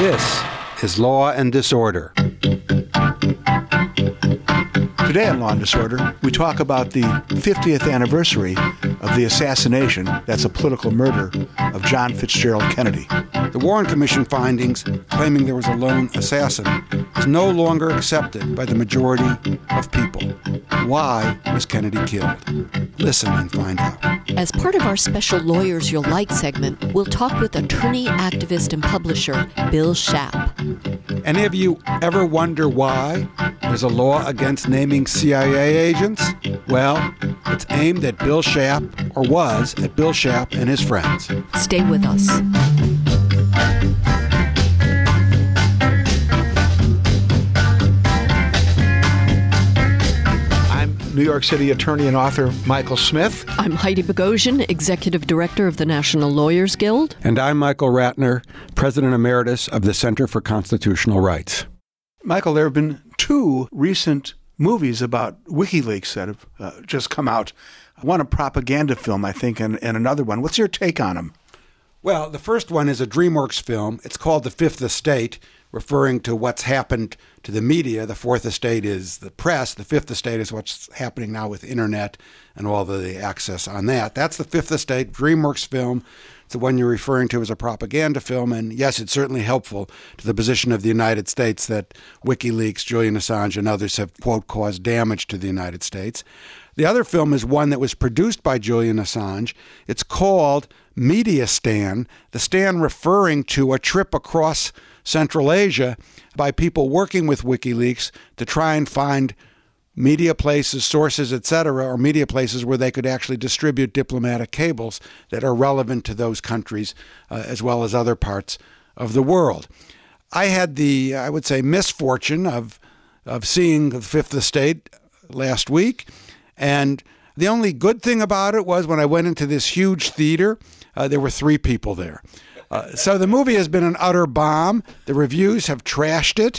This is Law and Disorder. Today on Law and Disorder, we talk about the 50th anniversary of the assassination, that's a political murder, of John Fitzgerald Kennedy. The Warren Commission findings claiming there was a lone assassin is no longer accepted by the majority of people. Why was Kennedy killed? Listen and find out. As part of our special Lawyers You'll Like segment, we'll talk with attorney, activist, and publisher Bill Schaap. Any of you ever wonder why there's a law against naming CIA agents? Well, it's aimed at Bill Schaap, or was at Bill Schaap and his friends. Stay with us. New York City attorney and author Michael Smith. I'm Heidi Bogosian, Executive Director of the National Lawyers Guild. And I'm Michael Ratner, President Emeritus of the Center for Constitutional Rights. Michael, there have been two recent movies about WikiLeaks that have just come out. One a propaganda film, I think, and another one. What's your take on them? Well, the first one is a DreamWorks film. It's called The Fifth Estate, referring to what's happened to the media. The fourth estate is the press. The fifth estate is what's happening now with internet and all the access on that. That's the fifth estate, DreamWorks film. It's the one you're referring to as a propaganda film. And yes, it's certainly helpful to the position of the United States that WikiLeaks, Julian Assange, and others have, quote, caused damage to the United States. The other film is one that was produced by Julian Assange. It's called Media Stan, the Stan referring to a trip across Central Asia by people working with WikiLeaks to try and find media places, sources, etc., or media places where they could actually distribute diplomatic cables that are relevant to those countries as well as other parts of the world. I had the, I would say, misfortune of seeing The Fifth Estate last week, and the only good thing about it was when I went into this huge theater, there were 3 people there. So the movie has been an utter bomb. The reviews have trashed it,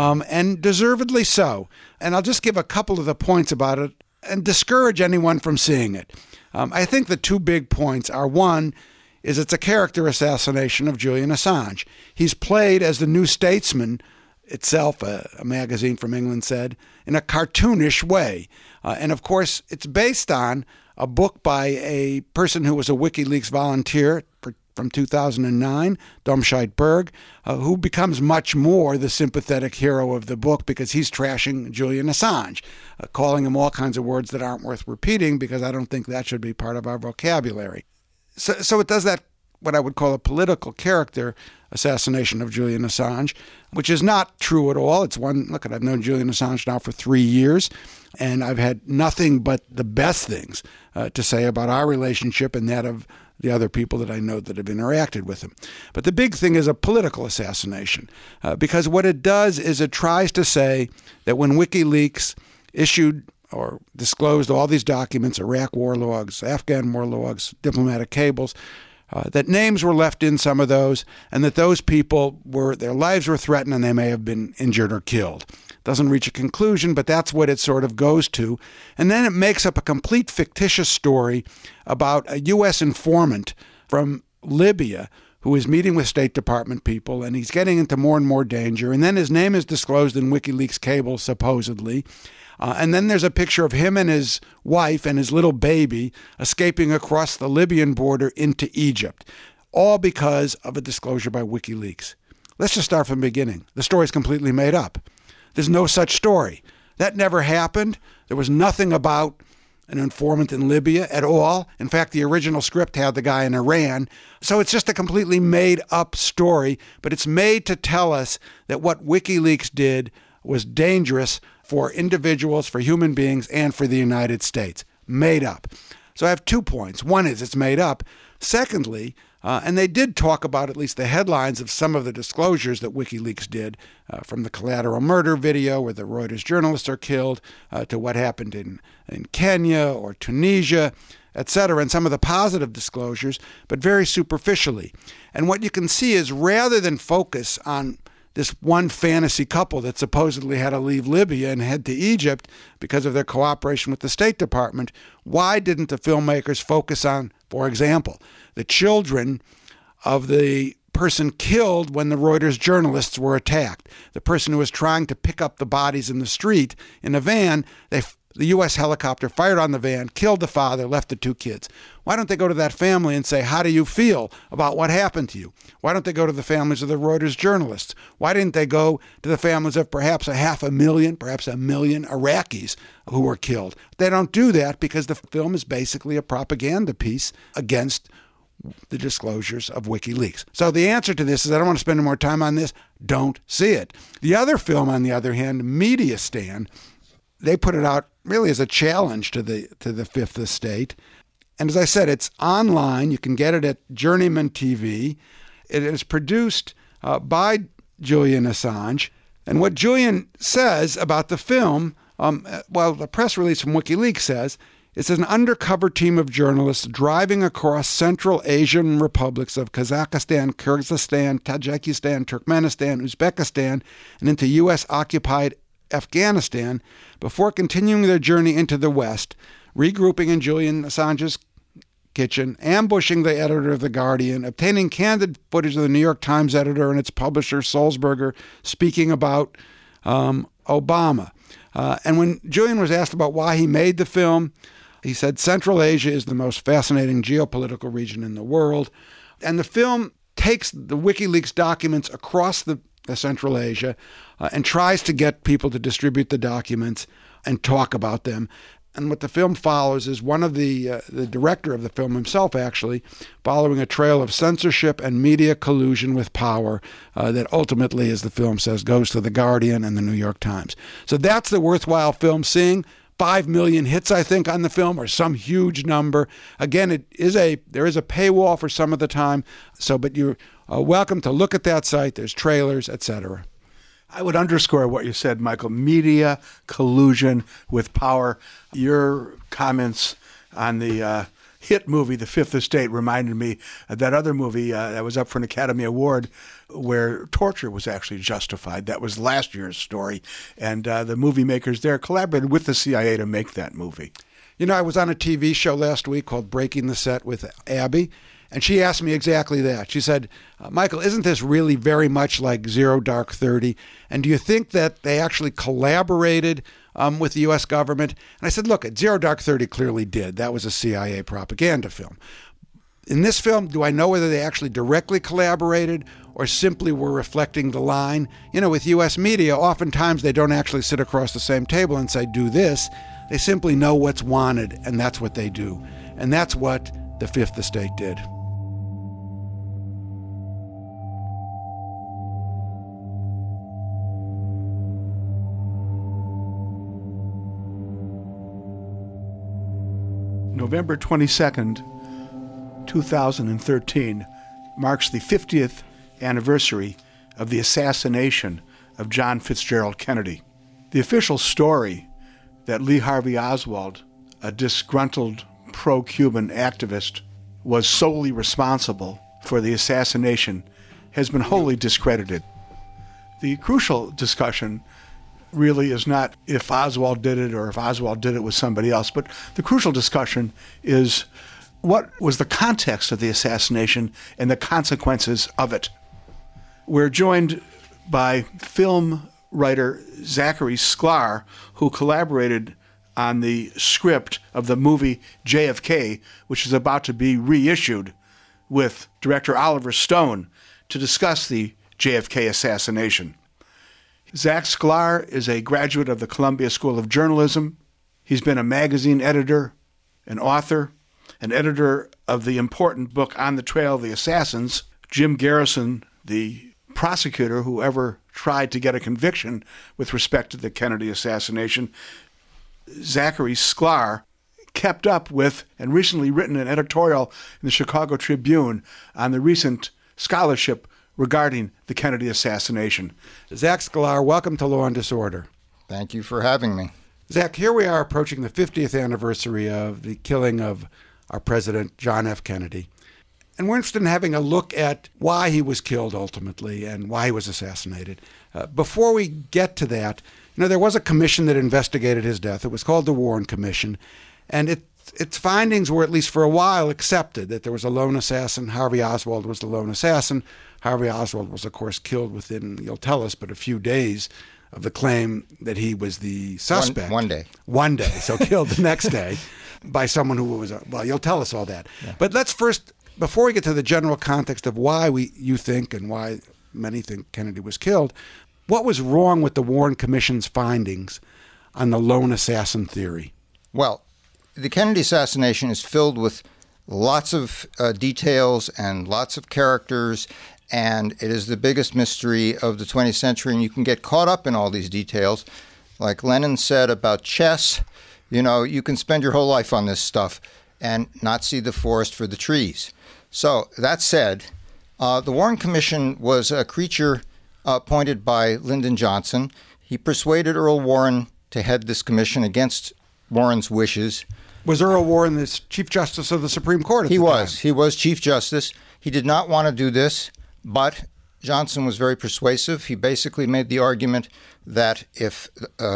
and deservedly so. And I'll just give a couple of the points about it and discourage anyone from seeing it. I think the 2 big points are, one, is it's a character assassination of Julian Assange. He's played as the New Statesman itself, a magazine from England said, in a cartoonish way. And of course, it's based on a book by a person who was a WikiLeaks volunteer from 2009, Domscheit Berg, who becomes much more the sympathetic hero of the book because he's trashing Julian Assange, calling him all kinds of words that aren't worth repeating because I don't think that should be part of our vocabulary. So it does that, what I would call a political character assassination of Julian Assange, which is not true at all. It's one, look, I've known Julian Assange now for 3 years, and I've had nothing but the best things to say about our relationship and that of the other people that I know that have interacted with him. But the big thing is a political assassination, because what it does is it tries to say that when WikiLeaks issued or disclosed all these documents, Iraq war logs, Afghan war logs, diplomatic cables, that names were left in some of those, and that those people their lives were threatened and they may have been injured or killed. Doesn't reach a conclusion, but that's what it sort of goes to. And then it makes up a complete fictitious story about a U.S. informant from Libya who is meeting with State Department people, and he's getting into more and more danger. And then his name is disclosed in WikiLeaks cables, supposedly. And then there's a picture of him and his wife and his little baby escaping across the Libyan border into Egypt, all because of a disclosure by WikiLeaks. Let's just start from the beginning. The story's completely made up. There's no such story. That never happened. There was nothing about an informant in Libya at all. In fact, the original script had the guy in Iran. So it's just a completely made-up story, but it's made to tell us that what WikiLeaks did was dangerous for individuals, for human beings, and for the United States. Made up. So I have 2 points. One is it's made up. Secondly, and they did talk about at least the headlines of some of the disclosures that WikiLeaks did, from the collateral murder video where the Reuters journalists are killed, to what happened in Kenya or Tunisia, etc., and some of the positive disclosures, but very superficially. And what you can see is rather than focus on this one fantasy couple that supposedly had to leave Libya and head to Egypt because of their cooperation with the State Department, why didn't the filmmakers focus on, for example, the children of the person killed when the Reuters journalists were attacked. The person who was trying to pick up the bodies in the street in a van, the U.S. helicopter fired on the van, killed the father, left the 2 kids. Why don't they go to that family and say, how do you feel about what happened to you? Why don't they go to the families of the Reuters journalists? Why didn't they go to the families of perhaps 500,000, perhaps 1 million Iraqis who were killed? They don't do that because the film is basically a propaganda piece against the disclosures of WikiLeaks. So the answer to this is, I don't want to spend more time on this. Don't see it. The other film, on the other hand, Media Stand, they put it out really as a challenge to the Fifth Estate. And as I said, it's online. You can get it at Journeyman TV. It is produced by Julian Assange. And what Julian says about the film, the press release from WikiLeaks says, it's an undercover team of journalists driving across Central Asian republics of Kazakhstan, Kyrgyzstan, Tajikistan, Turkmenistan, Uzbekistan, and into U.S.-occupied Afghanistan before continuing their journey into the West, regrouping in Julian Assange's kitchen, ambushing the editor of The Guardian, obtaining candid footage of the New York Times editor and its publisher, Sulzberger, speaking about Obama. And when Julian was asked about why he made the film, he said, Central Asia is the most fascinating geopolitical region in the world. And the film takes the WikiLeaks documents across the Central Asia and tries to get people to distribute the documents and talk about them. And what the film follows is one of the director of the film himself, actually, following a trail of censorship and media collusion with power that ultimately, as the film says, goes to The Guardian and the New York Times. So that's the worthwhile film seeing. 5 million hits, I think, on the film, or some huge number. Again, there is a paywall for some of the time. But you're welcome to look at that site. There's trailers, etc. I would underscore what you said, Michael. Media collusion with power. Your comments on the hit movie, The Fifth Estate, reminded me of that other movie that was up for an Academy Award where torture was actually justified. That was last year's story. And the movie makers there collaborated with the CIA to make that movie. You know, I was on a TV show last week called Breaking the Set with Abby, and she asked me exactly that. She said, Michael, isn't this really very much like Zero Dark 30? And do you think that they actually collaborated with the U.S. government? And I said, look, Zero Dark 30 clearly did. That was a CIA propaganda film. In this film, do I know whether they actually directly collaborated or simply were reflecting the line? You know, with U.S. media, oftentimes they don't actually sit across the same table and say, do this. They simply know what's wanted, and that's what they do. And that's what the Fifth Estate did. November 22nd, 2013 marks the 50th anniversary of the assassination of John Fitzgerald Kennedy. The official story that Lee Harvey Oswald, a disgruntled pro-Cuban activist, was solely responsible for the assassination has been wholly discredited. The crucial discussion really is not if Oswald did it or if Oswald did it with somebody else, but the crucial discussion is what was the context of the assassination and the consequences of it. We're joined by film writer Zachary Sklar, who collaborated on the script of the movie JFK, which is about to be reissued, with director Oliver Stone to discuss the JFK assassination. Zach Sklar is a graduate of the Columbia School of Journalism. He's been a magazine editor, an author, an editor of the important book On the Trail of the Assassins. Jim Garrison, the prosecutor who ever tried to get a conviction with respect to the Kennedy assassination, Zachary Sklar kept up with and recently written an editorial in the Chicago Tribune on the recent scholarship regarding the Kennedy assassination. Zach Sklar, welcome to Law and Disorder. Thank you for having me. Zach, here we are approaching the 50th anniversary of the killing of our president, John F. Kennedy. And we're interested in having a look at why he was killed ultimately and why he was assassinated. Before we get to that, you know, there was a commission that investigated his death. It was called the Warren Commission. And its findings were, at least for a while, accepted, that there was a lone assassin. Harvey Oswald was the lone assassin. Harvey Oswald was, of course, killed within, you'll tell us, but a few days of the claim that he was the suspect. One day. One day, so killed the next day by someone who was, well, you'll tell us all that. Yeah. But let's first, before we get to the general context of why you think and why many think Kennedy was killed, what was wrong with the Warren Commission's findings on the lone assassin theory? Well, the Kennedy assassination is filled with lots of details and lots of characters, and it is the biggest mystery of the 20th century, and you can get caught up in all these details. Like Lenin said about chess, you can spend your whole life on this stuff and not see the forest for the trees. So that said, the Warren Commission was a creature appointed by Lyndon Johnson. He persuaded Earl Warren to head this commission against Warren's wishes. Was Earl Warren the Chief Justice of the Supreme Court at the time? He was Chief Justice. He did not want to do this, but Johnson was very persuasive. He basically made the argument that if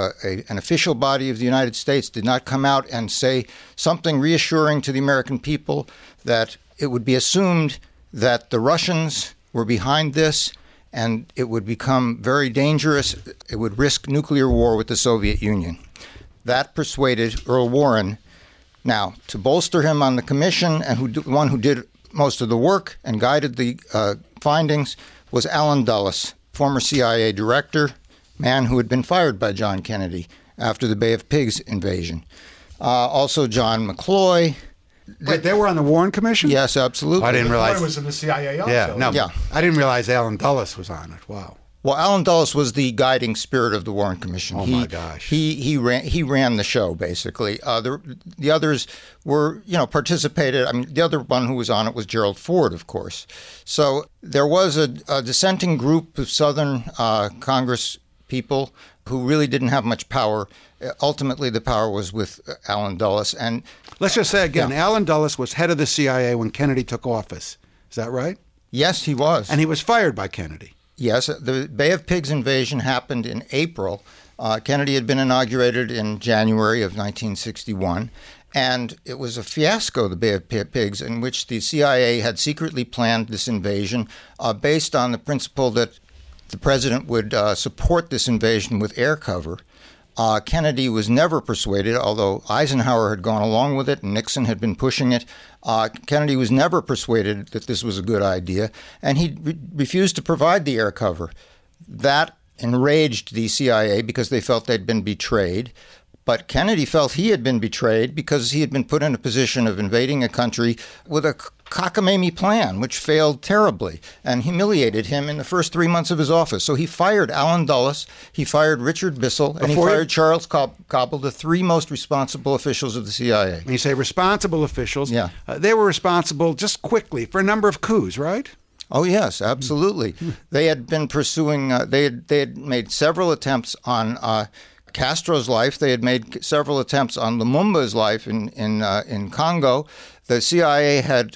an official body of the United States did not come out and say something reassuring to the American people, that it would be assumed that the Russians were behind this, and it would become very dangerous. It would risk nuclear war with the Soviet Union. That persuaded Earl Warren. Now, to bolster him on the commission, and one who did most of the work and guided the findings, was Allen Dulles, former CIA director, man who had been fired by John Kennedy after the Bay of Pigs invasion. Also John McCloy. Wait, they were on the Warren Commission? Yes, absolutely. I didn't realize. McCloy was in the CIA also. Yeah, I didn't realize Allen Dulles was on it. Wow. Well, Allen Dulles was the guiding spirit of the Warren Commission. Oh my gosh! He ran the show basically. The others were participated. I mean, the other one who was on it was Gerald Ford, of course. So there was a dissenting group of Southern Congress people who really didn't have much power. Ultimately, the power was with Allen Dulles. And let's just say again, Allen Dulles was head of the CIA when Kennedy took office. Is that right? Yes, he was. And he was fired by Kennedy. Yes, the Bay of Pigs invasion happened in April. Kennedy had been inaugurated in January of 1961, and it was a fiasco, the Bay of Pigs, in which the CIA had secretly planned this invasion based on the principle that the president would support this invasion with air cover. Kennedy was never persuaded, although Eisenhower had gone along with it and Nixon had been pushing it. Kennedy was never persuaded that this was a good idea, and he refused to provide the air cover. That enraged the CIA because they felt they'd been betrayed. But Kennedy felt he had been betrayed because he had been put in a position of invading a country with a cockamamie plan, which failed terribly and humiliated him in the first 3 months of his office. So he fired Allen Dulles, he fired Richard Bissell, and he fired Charles Cobble, the three most responsible officials of the CIA. When you say responsible officials, they were responsible, just quickly, for a number of coups, right? Oh, yes, absolutely. They had been pursuing, they had made several attempts on Castro's life. They had made several attempts on Lumumba's life in Congo. The CIA had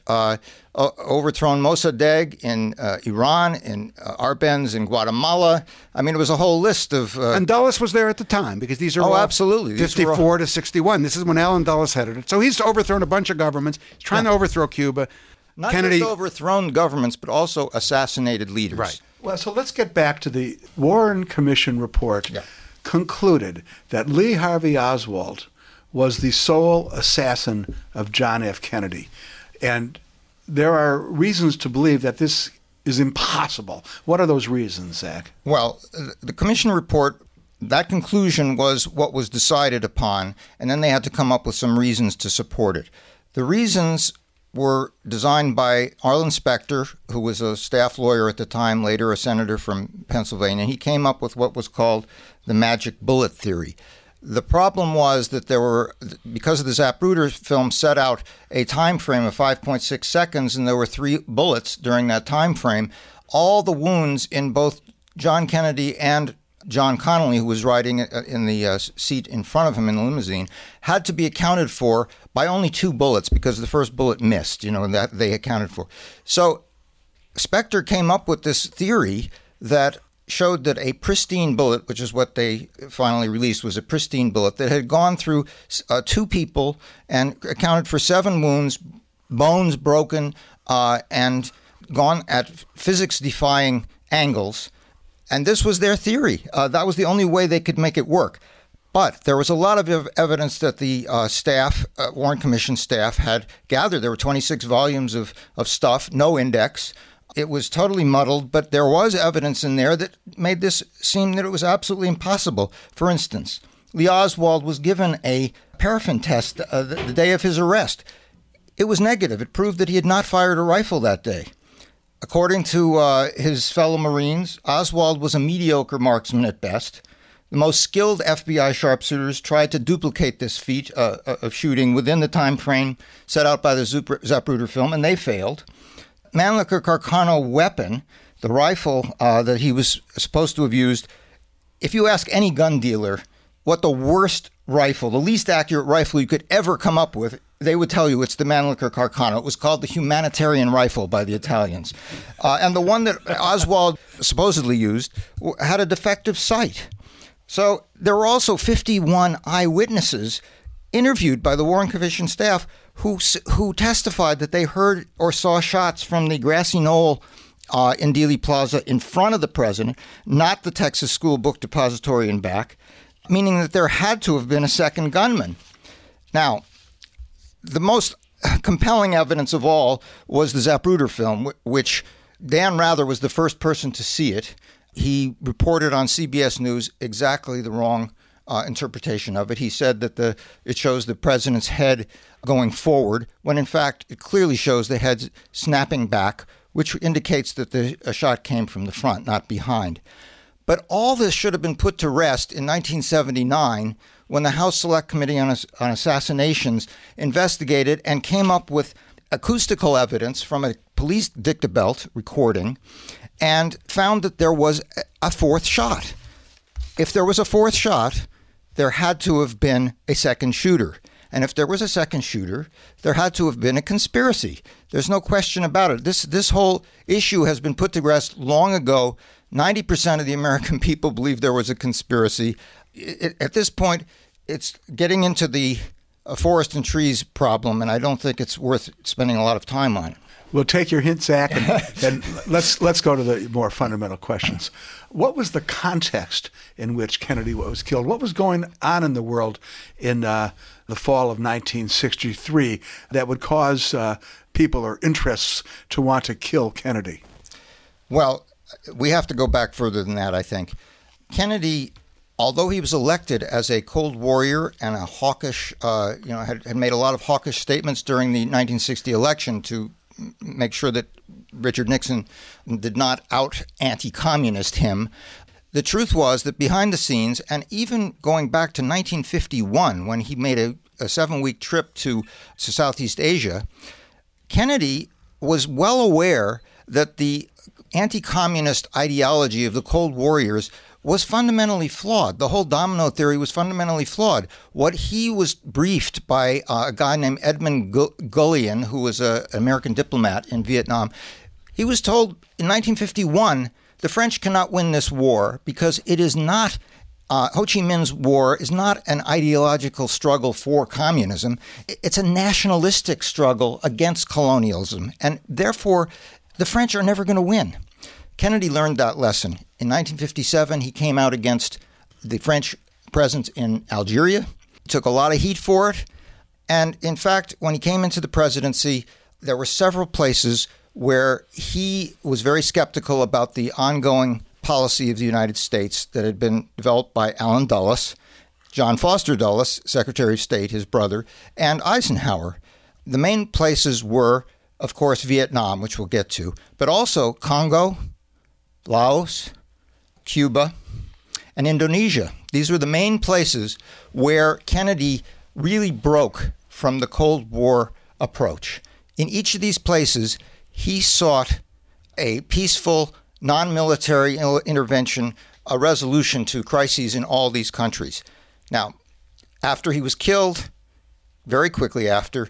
overthrown Mossadegh in Iran, in Arbenz in Guatemala. I mean, it was a whole list of... and Dulles was there at the time, because these are all absolutely. 54 to 61. This is when Allen Dulles headed it. So he's overthrown a bunch of governments. He's trying to overthrow Cuba. Not just overthrown governments, but also assassinated leaders. Right. Well, so let's get back to the Warren Commission report. Yeah. Concluded that Lee Harvey Oswald was the sole assassin of John F. Kennedy. And there are reasons to believe that this is impossible. What are those reasons, Zach? Well, the commission report, that conclusion was what was decided upon, and then they had to come up with some reasons to support it. The reasons were designed by Arlen Specter, who was a staff lawyer at the time, later a senator from Pennsylvania. He came up with what was called the magic bullet theory. The problem was that there were, because the Zapruder film set out a time frame of 5.6 seconds, and there were 3 bullets during that time frame, all the wounds in both John Kennedy and John Connally, who was riding in the seat in front of him in the limousine, had to be accounted for by only 2 bullets because the first bullet missed, that they accounted for. So Specter came up with this theory that showed that a pristine bullet, which is what they finally released, was a pristine bullet that had gone through 2 people and accounted for 7 wounds, bones broken, and gone at physics-defying angles, and this was their theory. That was the only way they could make it work. But there was a lot of evidence that the Warren Commission staff had gathered. There were 26 volumes of stuff, no index. It was totally muddled, but there was evidence in there that made this seem that it was absolutely impossible. For instance, Lee Oswald was given a paraffin test the day of his arrest. It was negative. It proved that he had not fired a rifle that day. According to his fellow Marines, Oswald was a mediocre marksman at best. The most skilled FBI sharpshooters tried to duplicate this feat of shooting within the time frame set out by the Zapruder film, and they failed. Mannlicher Carcano weapon, the rifle that he was supposed to have used, if you ask any gun dealer what the worst rifle, the least accurate rifle you could ever come up with, they would tell you it's the Mannlicher Carcano. It was called the humanitarian rifle by the Italians. And the one that Oswald supposedly used had a defective sight. So there were also 51 eyewitnesses interviewed by the Warren Commission staff who testified that they heard or saw shots from the grassy knoll in Dealey Plaza in front of the president, not the Texas School Book Depository and back, meaning that there had to have been a second gunman. Now, the most compelling evidence of all was the Zapruder film, which Dan Rather was the first person to see it. He reported on CBS News exactly the wrong interpretation of it. He said that it shows the president's head going forward, when in fact it clearly shows the head snapping back, which indicates that a shot came from the front, not behind. But all this should have been put to rest in 1979 when the House Select Committee on Assassinations investigated and came up with acoustical evidence from a police dictabelt recording and found that there was a fourth shot. If there was a fourth shot, there had to have been a second shooter. And if there was a second shooter, there had to have been a conspiracy. There's no question about it. This whole issue has been put to rest long ago. 90% of the American people believe there was a conspiracy. At this point, it's getting into the forest and trees problem, and I don't think it's worth spending a lot of time on it. We'll take your hint, Zach, and let's go to the more fundamental questions. What was the context in which Kennedy was killed? What was going on in the world in the fall of 1963 that would cause people or interests to want to kill Kennedy? Well, we have to go back further than that, I think. Kennedy, although he was elected as a Cold Warrior and a hawkish, had made a lot of hawkish statements during the 1960 election to make sure that Richard Nixon did not out anti-communist him. The truth was that behind the scenes, and even going back to 1951 when he made a 7-week trip to Southeast Asia, Kennedy was well aware that the anti-communist ideology of the Cold Warriors was fundamentally flawed. The whole domino theory was fundamentally flawed. What he was briefed by a guy named Edmund Gullion, who was an American diplomat in Vietnam, he was told in 1951, the French cannot win this war because it is not, Ho Chi Minh's war is not an ideological struggle for communism. It's a nationalistic struggle against colonialism. And therefore, the French are never going to win. Kennedy learned that lesson. In 1957, he came out against the French presence in Algeria. He took a lot of heat for it. And in fact, when he came into the presidency, there were several places where he was very skeptical about the ongoing policy of the United States that had been developed by Allen Dulles, John Foster Dulles, Secretary of State, his brother, and Eisenhower. The main places were, of course, Vietnam, which we'll get to, but also Congo, Laos, Cuba, and Indonesia. These were the main places where Kennedy really broke from the Cold War approach. In each of these places, he sought a peaceful, non-military intervention, a resolution to crises in all these countries. Now, after he was killed, very quickly after,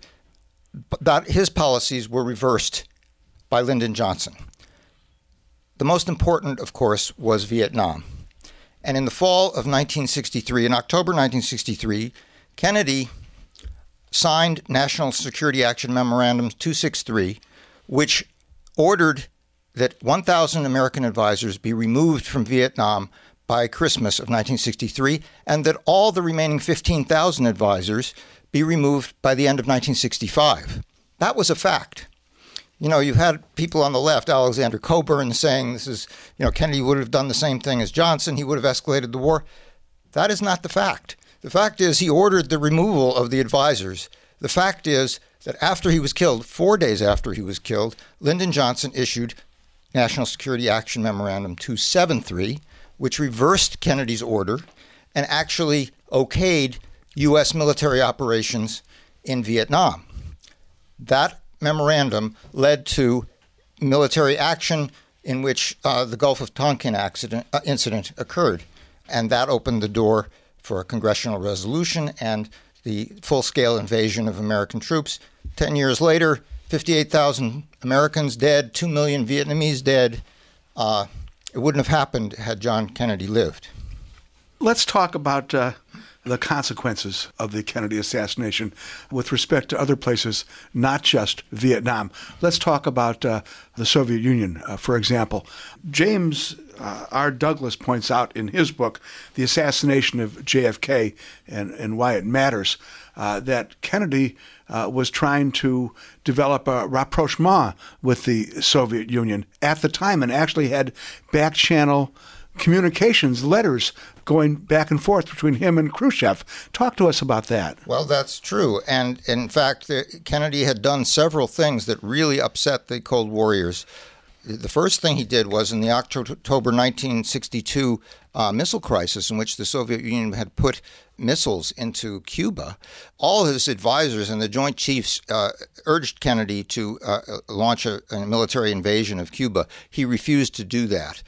his policies were reversed by Lyndon Johnson. The most important, of course, was Vietnam. And in the fall of 1963, in October 1963, Kennedy signed National Security Action Memorandum 263, which ordered that 1,000 American advisors be removed from Vietnam by Christmas of 1963, and that all the remaining 15,000 advisors be removed by the end of 1965. That was a fact. You know, you had people on the left, Alexander Coburn, saying this is, Kennedy would have done the same thing as Johnson. He would have escalated the war. That is not the fact. The fact is he ordered the removal of the advisors. The fact is that after he was killed, 4 days after he was killed, Lyndon Johnson issued National Security Action Memorandum 273, which reversed Kennedy's order and actually okayed U.S. military operations in Vietnam. That memorandum led to military action in which the Gulf of Tonkin incident occurred, and that opened the door for a congressional resolution and the full-scale invasion of American troops. 10 years later, 58,000 Americans dead, 2 million Vietnamese dead. It wouldn't have happened had John Kennedy lived. Let's talk about the consequences of the Kennedy assassination with respect to other places, not just Vietnam. Let's talk about the Soviet Union, for example. James R. Douglas points out in his book, The Assassination of JFK and Why It Matters, that Kennedy was trying to develop a rapprochement with the Soviet Union at the time and actually had back-channel communications, letters going back and forth between him and Khrushchev. Talk to us about that. Well, that's true. And in fact, Kennedy had done several things that really upset the Cold Warriors. The first thing he did was in the October 1962 missile crisis, in which the Soviet Union had put missiles into Cuba. All his advisors and the Joint Chiefs urged Kennedy to launch a military invasion of Cuba. He refused to do that.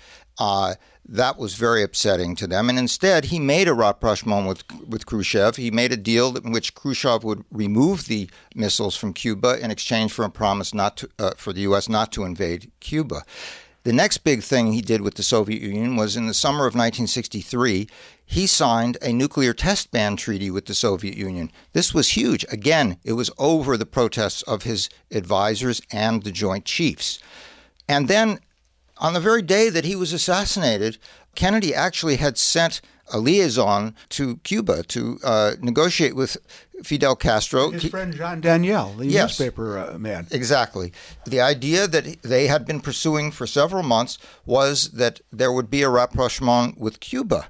That was very upsetting to them. And instead, he made a rapprochement with Khrushchev. He made a deal in which Khrushchev would remove the missiles from Cuba in exchange for a promise not to, for the U.S. not to invade Cuba. The next big thing he did with the Soviet Union was in the summer of 1963, he signed a nuclear test ban treaty with the Soviet Union. This was huge. Again, it was over the protests of his advisors and the Joint Chiefs. And then on the very day that he was assassinated, Kennedy actually had sent a liaison to Cuba to negotiate with Fidel Castro. His friend John Daniel, the newspaper man. Exactly. The idea that they had been pursuing for several months was that there would be a rapprochement with Cuba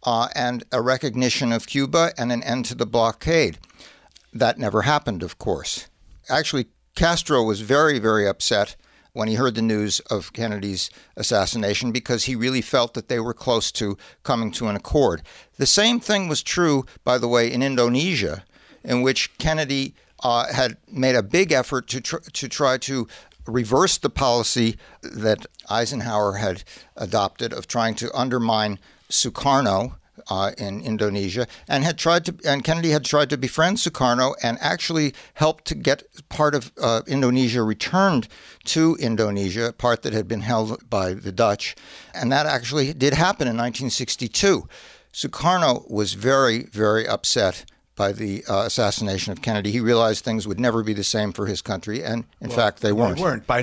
and a recognition of Cuba and an end to the blockade. That never happened, of course. Actually, Castro was very, very upset when he heard the news of Kennedy's assassination because he really felt that they were close to coming to an accord. The same thing was true, by the way, in Indonesia, in which Kennedy had made a big effort to try to reverse the policy that Eisenhower had adopted of trying to undermine Sukarno in Indonesia, and Kennedy had tried to befriend Sukarno and actually helped to get part of Indonesia returned to Indonesia, part that had been held by the Dutch, and that actually did happen in 1962. Sukarno was very, very upset by the assassination of Kennedy. He realized things would never be the same for his country, and in fact, they weren't. By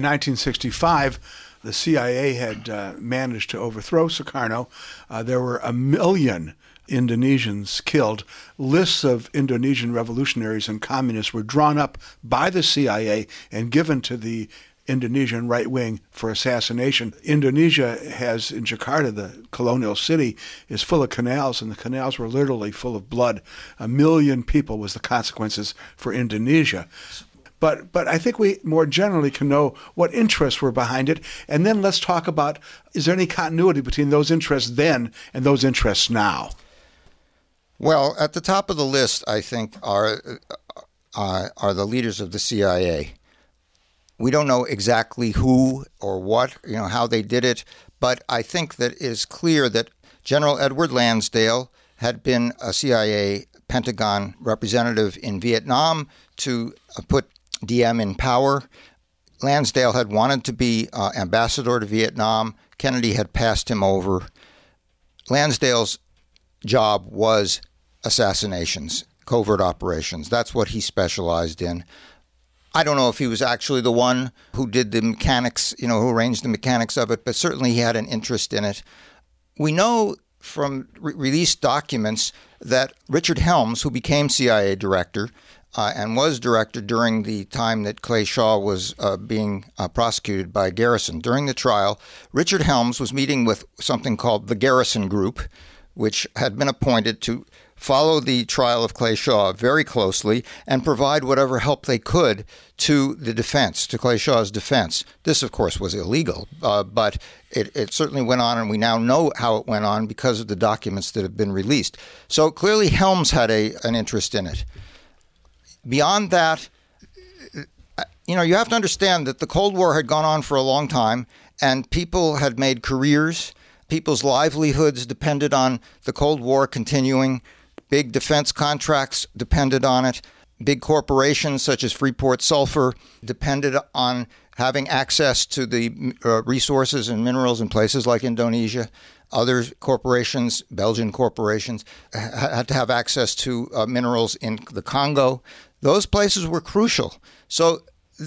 1965, the CIA had managed to overthrow Sukarno. There were 1 million Indonesians killed. Lists of Indonesian revolutionaries and communists were drawn up by the CIA and given to the Indonesian right wing for assassination. Indonesia has, in Jakarta, the colonial city, is full of canals, and the canals were literally full of blood. 1 million people was the consequences for Indonesia. But I think we more generally can know what interests were behind it. And then let's talk about, is there any continuity between those interests then and those interests now? Well, at the top of the list, I think, are the leaders of the CIA. We don't know exactly who or what, how they did it, but I think that it is clear that General Edward Lansdale had been a CIA Pentagon representative in Vietnam to put Diem in power. Lansdale had wanted to be ambassador to Vietnam. Kennedy had passed him over. Lansdale's job was assassinations, covert operations. That's what he specialized in. I don't know if he was actually the one who did the mechanics, who arranged the mechanics of it, but certainly he had an interest in it. We know from released documents that Richard Helms, who became CIA director and was director during the time that Clay Shaw was being prosecuted by Garrison, during the trial, Richard Helms was meeting with something called the Garrison Group, which had been appointed to follow the trial of Clay Shaw very closely and provide whatever help they could to the defense, to Clay Shaw's defense. This, of course, was illegal, but it certainly went on, and we now know how it went on because of the documents that have been released. So clearly Helms had an interest in it. Beyond that, you have to understand that the Cold War had gone on for a long time, and people had made careers. People's livelihoods depended on the Cold War continuing. Big defense contracts depended on it. Big corporations such as Freeport Sulphur depended on having access to the resources and minerals in places like Indonesia. Other corporations, Belgian corporations, had to have access to minerals in the Congo. Those places were crucial. So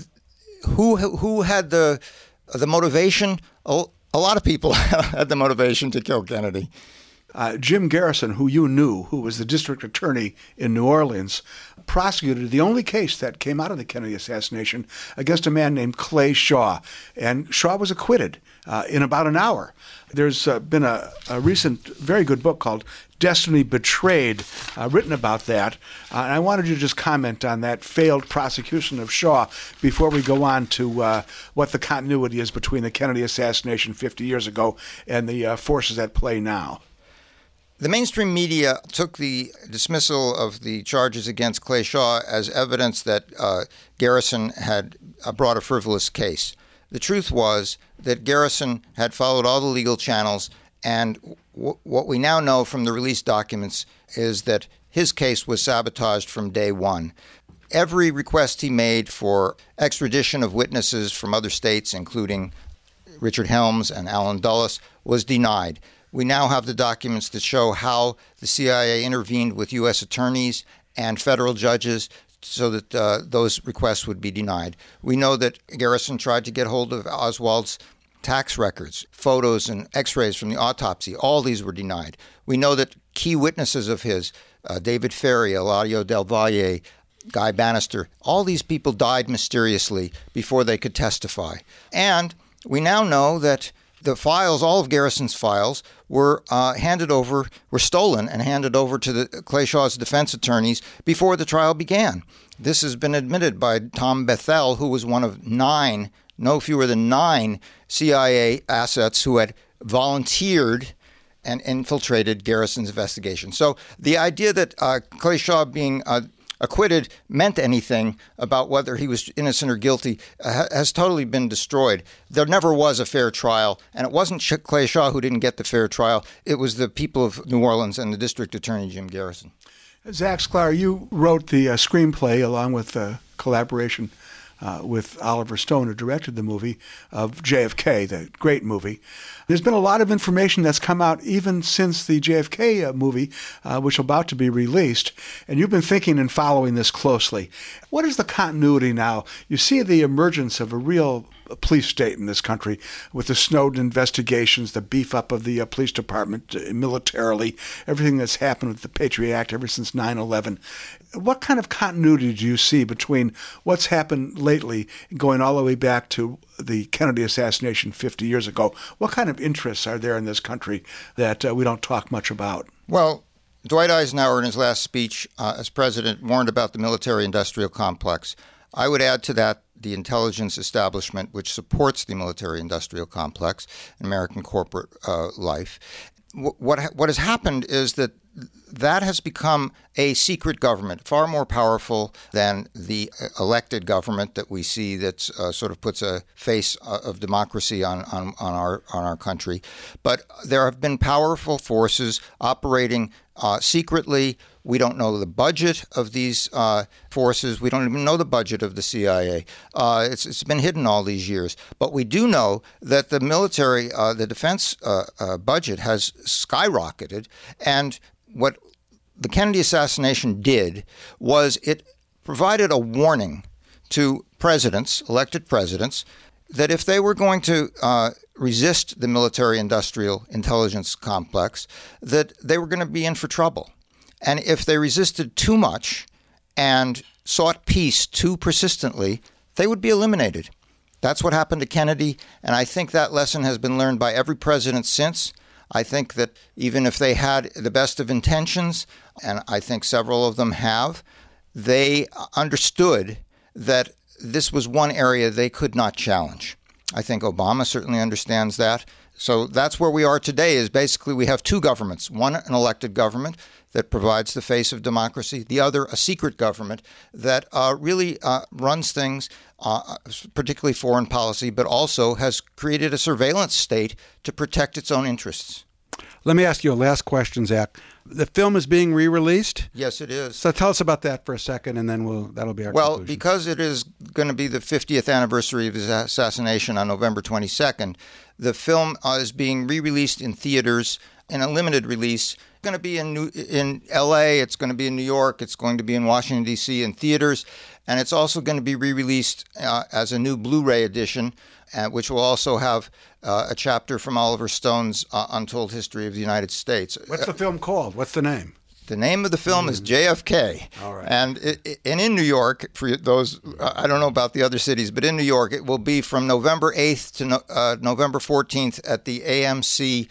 who had the motivation? A lot of people had the motivation to kill Kennedy. Jim Garrison, who you knew, who was the district attorney in New Orleans, prosecuted the only case that came out of the Kennedy assassination against a man named Clay Shaw. And Shaw was acquitted in about an hour. There's been a recent very good book called Destiny Betrayed, written about that. And I wanted you to just comment on that failed prosecution of Shaw before we go on to what the continuity is between the Kennedy assassination 50 years ago and the forces at play now. The mainstream media took the dismissal of the charges against Clay Shaw as evidence that Garrison had brought a frivolous case. The truth was that Garrison had followed all the legal channels, and what we now know from the released documents is that his case was sabotaged from day one. Every request he made for extradition of witnesses from other states, including Richard Helms and Allen Dulles, was denied. We now have the documents that show how the CIA intervened with U.S. attorneys and federal judges so that those requests would be denied. We know that Garrison tried to get hold of Oswald's tax records, photos and x-rays from the autopsy. All these were denied. We know that key witnesses of his, David Ferry, Eladio Del Valle, Guy Bannister, all these people died mysteriously before they could testify. And we now know that the files, all of Garrison's files, were stolen and handed over to the Clay Shaw's defense attorneys before the trial began. This has been admitted by Tom Bethel, who was one of no fewer than 9 CIA assets who had volunteered and infiltrated Garrison's investigation. So the idea that Clay Shaw being acquitted meant anything about whether he was innocent or guilty has totally been destroyed. There never was a fair trial, and it wasn't Clay Shaw who didn't get the fair trial. It was the people of New Orleans and the district attorney, Jim Garrison. Zach Sklar, you wrote the screenplay along with collaboration with Oliver Stone, who directed the movie, of JFK, the great movie. There's been a lot of information that's come out even since the JFK movie, which is about to be released, and you've been thinking and following this closely. What is the continuity now? You see the emergence of a real police state in this country with the Snowden investigations, the beef up of the police department militarily, everything that's happened with the Patriot Act ever since 9/11. What kind of continuity do you see between what's happened lately, going all the way back to the Kennedy assassination 50 years ago? What kind of interests are there in this country that we don't talk much about? Well, Dwight Eisenhower, in his last speech as president, warned about the military-industrial complex. I would add to that the intelligence establishment, which supports the military-industrial complex in American corporate life. What has happened is that has become a secret government, far more powerful than the elected government that we see that sort of puts a face of democracy on our country. But there have been powerful forces operating secretly. We don't know the budget of these forces. We don't even know the budget of the CIA. It's been hidden all these years. But we do know that the military, the defense budget has skyrocketed. And what the Kennedy assassination did was it provided a warning to presidents, elected presidents, that if they were going to resist the military-industrial intelligence complex, that they were going to be in for trouble. And if they resisted too much and sought peace too persistently, they would be eliminated. That's what happened to Kennedy, and I think that lesson has been learned by every president since. I think that even if they had the best of intentions, and I think several of them have, they understood that this was one area they could not challenge. I think Obama certainly understands that. So that's where we are today, is basically we have two governments. One, an elected government that provides the face of democracy. The other, a secret government that really runs things, particularly foreign policy, but also has created a surveillance state to protect its own interests. Let me ask you a last question, Zach. The film is being re-released? Yes, it is. So tell us about that for a second, and then that'll be our conclusion. Because it is going to be the 50th anniversary of his assassination on November 22nd, the film is being re-released in theaters in a limited release. It's going to be in L.A., it's going to be in New York, it's going to be in Washington, D.C. in theaters, and it's also going to be re-released as a new Blu-ray edition, which will also have a chapter from Oliver Stone's Untold History of the United States. What's the film called? What's the name? The name of the film is JFK. All right. And in New York, for those, I don't know about the other cities, but in New York, it will be from November 8th to November 14th at the AMC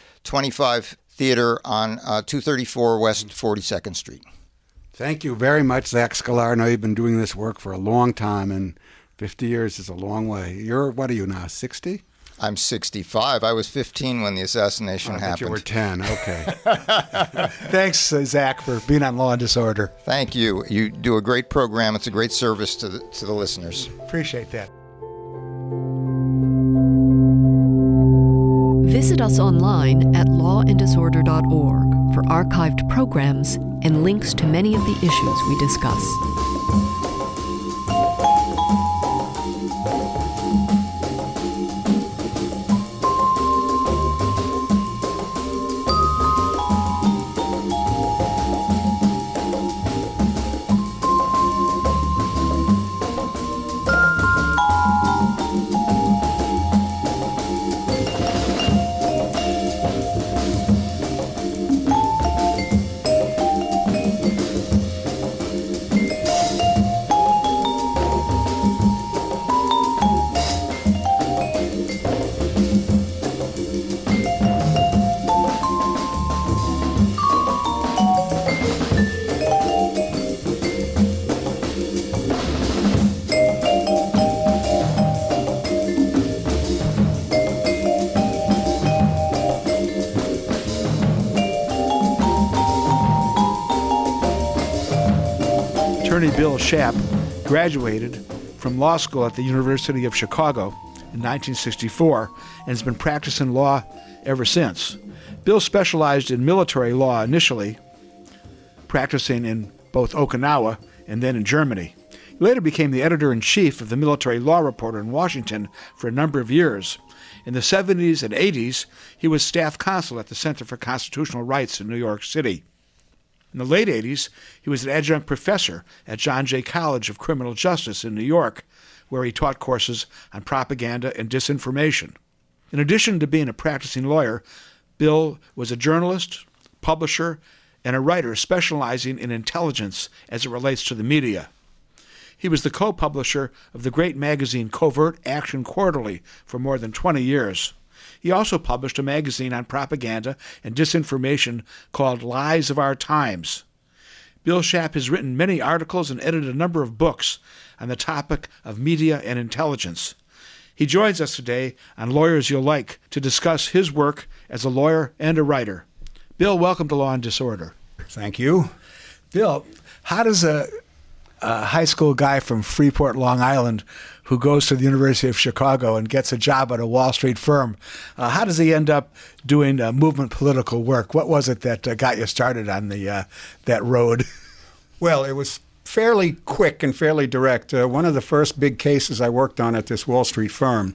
25 Theater on 234 West 42nd Street. Thank you very much, Zach Sklar. I know you've been doing this work for a long time, and 50 years is a long way. What are you now, 60? I'm 65. I was 15 when the assassination happened. You were 10. Okay. Thanks, Zach, for being on Law and Disorder. Thank you. You do a great program. It's a great service to the listeners. Appreciate that. Visit us online at lawanddisorder.org for archived programs and links to many of the issues we discuss. Attorney Bill Schaap graduated from law school at the University of Chicago in 1964 and has been practicing law ever since. Bill specialized in military law initially, practicing in both Okinawa and then in Germany. He later became the editor-in-chief of the Military Law Reporter in Washington for a number of years. In the 70s and 80s, he was staff counsel at the Center for Constitutional Rights in New York City. In the late 80s, he was an adjunct professor at John Jay College of Criminal Justice in New York, where he taught courses on propaganda and disinformation. In addition to being a practicing lawyer, Bill was a journalist, publisher, and a writer specializing in intelligence as it relates to the media. He was the co-publisher of the great magazine Covert Action Quarterly for more than 20 years. He also published a magazine on propaganda and disinformation called Lies of Our Times. Bill Schaap has written many articles and edited a number of books on the topic of media and intelligence. He joins us today on Lawyers You'll Like to discuss his work as a lawyer and a writer. Bill, welcome to Law and Disorder. Thank you. Bill, how does a high school guy from Freeport, Long Island, who goes to the University of Chicago and gets a job at a Wall Street firm, how does he end up doing movement political work? What was it that got you started on that road? Well, it was fairly quick and fairly direct. One of the first big cases I worked on at this Wall Street firm,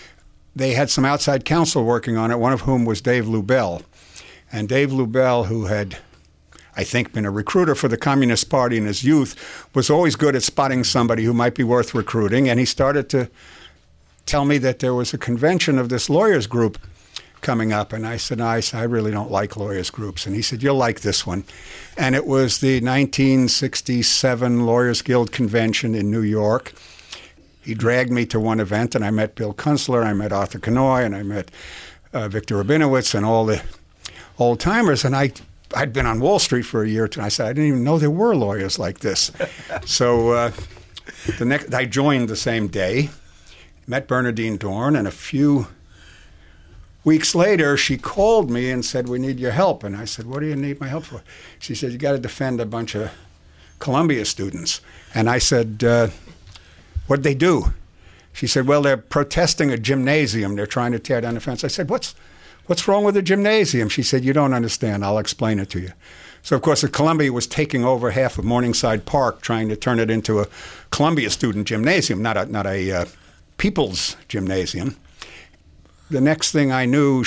they had some outside counsel working on it, one of whom was Dave Lubell. And Dave Lubell, who had I think, been a recruiter for the Communist Party in his youth, was always good at spotting somebody who might be worth recruiting. And he started to tell me that there was a convention of this lawyers group coming up. And I said, I really don't like lawyers groups. And he said, you'll like this one. And it was the 1967 Lawyers Guild Convention in New York. He dragged me to one event, and I met Bill Kunstler, I met Arthur Kanoy, and I met Victor Rabinowitz and all the old-timers. And I'd been on Wall Street for a year, and I said, I didn't even know there were lawyers like this. So I joined the same day, met Bernardine Dorn, and a few weeks later, she called me and said, we need your help. And I said, what do you need my help for? She said, you got to defend a bunch of Columbia students. And I said, what'd they do? She said, well, they're protesting a gymnasium. They're trying to tear down the fence. I said, what's wrong with the gymnasium? She said, you don't understand. I'll explain it to you. So, of course, Columbia was taking over half of Morningside Park, trying to turn it into a Columbia student gymnasium, not a people's gymnasium. The next thing I knew,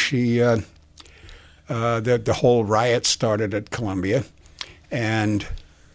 the whole riot started at Columbia, and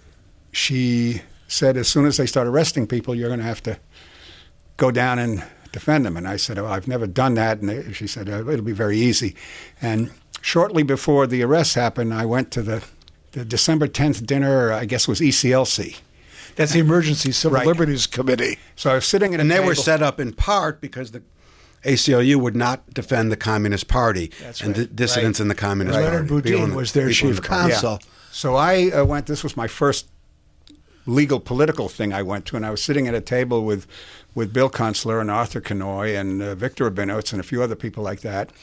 she said, as soon as they start arresting people, you're going to have to go down and defend them. And I said, I've never done that. And she said, it'll be very easy. And shortly before the arrests happened, I went to the December 10th dinner, I guess was ECLC. That's the Emergency Civil Liberties Committee. So I was sitting at a And they table. were set up in part because the ACLU would not defend the Communist Party and the dissidents in the Communist Party. Leonard Boudin was their chief counsel. Yeah. So I went, this was my first legal political thing I went to, and I was sitting at a table with Bill Kunstler and Arthur Kanoy and Victor Rabinowitz and a few other people like that.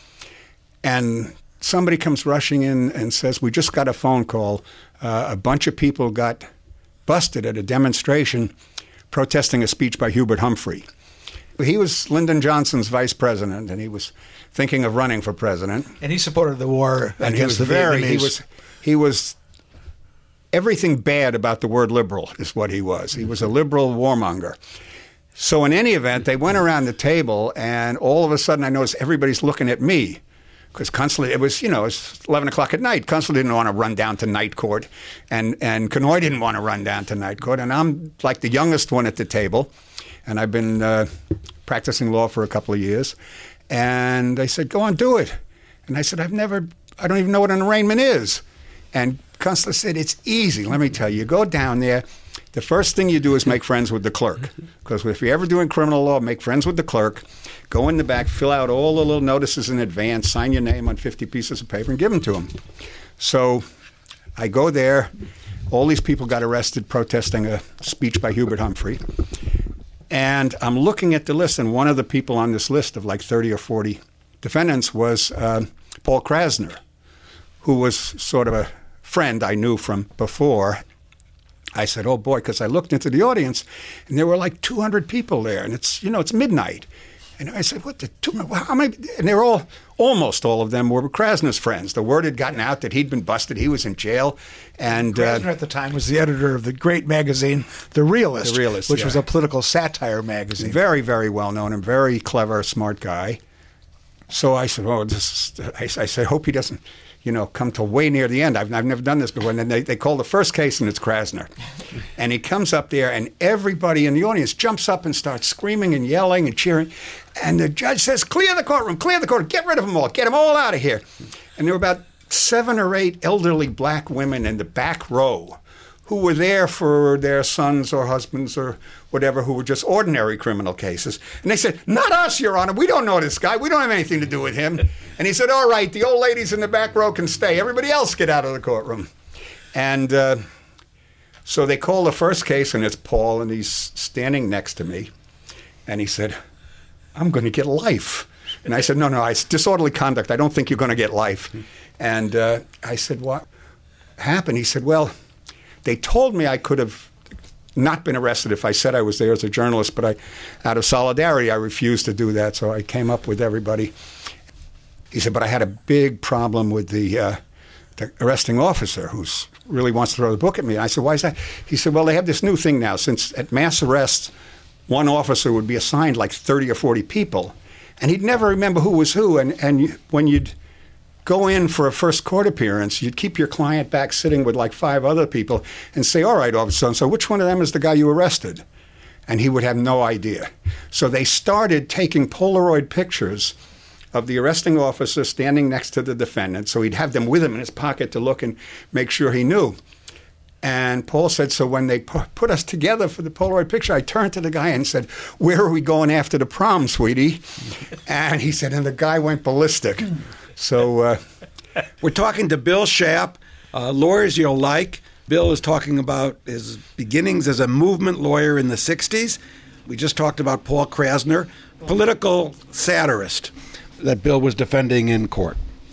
And somebody comes rushing in and says, we just got a phone call. A bunch of people got busted at a demonstration protesting a speech by Hubert Humphrey. He was Lyndon Johnson's vice president, and he was thinking of running for president. And he supported the war And against the Vietnamese. He was everything bad about the word liberal is what he was. He was a liberal warmonger. So in any event, they went around the table, and all of a sudden I noticed everybody's looking at me. Because Kunstler, it was 11 o'clock at night. Kunstler didn't want to run down to night court, and Kanoy didn't want to run down to night court. And I'm like the youngest one at the table, and I've been practicing law for a couple of years. And they said, go on, do it. And I said, I don't even know what an arraignment is. And Kunstler said, it's easy. Let me tell you. You go down there. The first thing you do is make friends with the clerk. Because if you're ever doing criminal law, make friends with the clerk. Go in the back, fill out all the little notices in advance, sign your name on 50 pieces of paper, and give them to him. So I go there. All these people got arrested protesting a speech by Hubert Humphrey. And I'm looking at the list, and one of the people on this list of like 30 or 40 defendants was Paul Krasner, who was sort of a friend I knew from before. I said, oh, boy, because I looked into the audience, and there were like 200 people there, and it's midnight. And I said, how many? And they're almost all of them were Krasner's friends. The word had gotten out that he'd been busted. He was in jail. And Krasner at the time was the editor of the great magazine, The Realist, which yeah. was a political satire magazine. Very, very well known and very clever, smart guy. So I said, I said, hope he doesn't, come till way near the end. I've never done this before. And then they call the first case, and it's Krasner. And he comes up there, and everybody in the audience jumps up and starts screaming and yelling and cheering. And the judge says, clear the courtroom, get rid of them all, get them all out of here. And there were about 7 or 8 elderly black women in the back row who were there for their sons or husbands or whatever, who were just ordinary criminal cases. And they said, not us, Your Honor. We don't know this guy. We don't have anything to do with him. And he said, all right, the old ladies in the back row can stay. Everybody else get out of the courtroom. And so they call the first case, and it's Paul, and he's standing next to me. And he said, I'm going to get life. And I said, no, it's disorderly conduct. I don't think you're going to get life. And I said, what happened? He said, well, they told me I could have not been arrested if I said I was there as a journalist, but out of solidarity, I refused to do that. So I came up with everybody. He said, but I had a big problem with the arresting officer who really wants to throw the book at me. And I said, why is that? He said, well, they have this new thing now. Since at mass arrests, one officer would be assigned like 30 or 40 people, and he'd never remember who was who. And when you'd go in for a first court appearance, you'd keep your client back sitting with like 5 other people and say, all right, Officer so which one of them is the guy you arrested? And he would have no idea. So they started taking Polaroid pictures of the arresting officer standing next to the defendant. So he'd have them with him in his pocket to look and make sure he knew. And Paul said, so when they put us together for the Polaroid picture, I turned to the guy and said, where are we going after the prom, sweetie? And he said, and the guy went ballistic. So we're talking to Bill Schaap, lawyers you'll like. Bill is talking about his beginnings as a movement lawyer in the 60s. We just talked about Paul Krasner, political satirist that Bill was defending in court.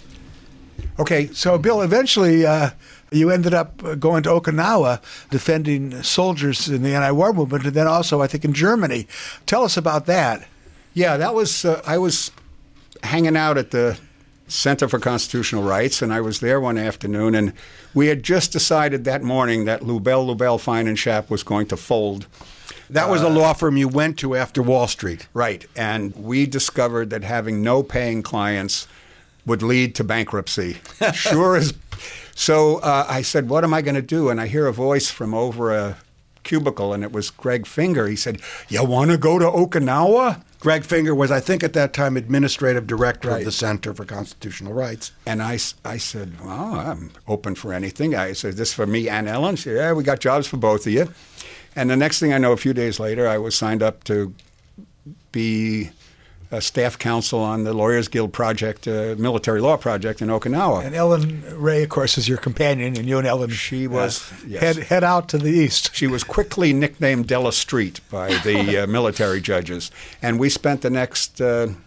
Okay, so Bill, eventually you ended up going to Okinawa defending soldiers in the anti-war movement, and then also, I think, in Germany. Tell us about that. Yeah, that was, I was hanging out at the Center for Constitutional Rights, and I was there one afternoon, and we had just decided that morning that Lubell, Fine and Schaap was going to fold. That was the law firm you went to after Wall Street. Right, and we discovered that having no paying clients would lead to bankruptcy. Sure as... So I said, what am I going to do? And I hear a voice from over a cubicle, and it was Greg Finger. He said, you want to go to Okinawa? Greg Finger was, I think at that time, administrative director of the Center for Constitutional Rights. And I said, well, I'm open for anything. I said, this for me and Ellen? She said, yeah, we got jobs for both of you. And the next thing I know, a few days later, I was signed up to be a staff counsel on the Lawyers Guild project, military law project in Okinawa. And Ellen Ray, of course, is your companion, and you and Ellen she was, yes. head out to the east. She was quickly nicknamed Della Street by the military judges. And we spent the next 4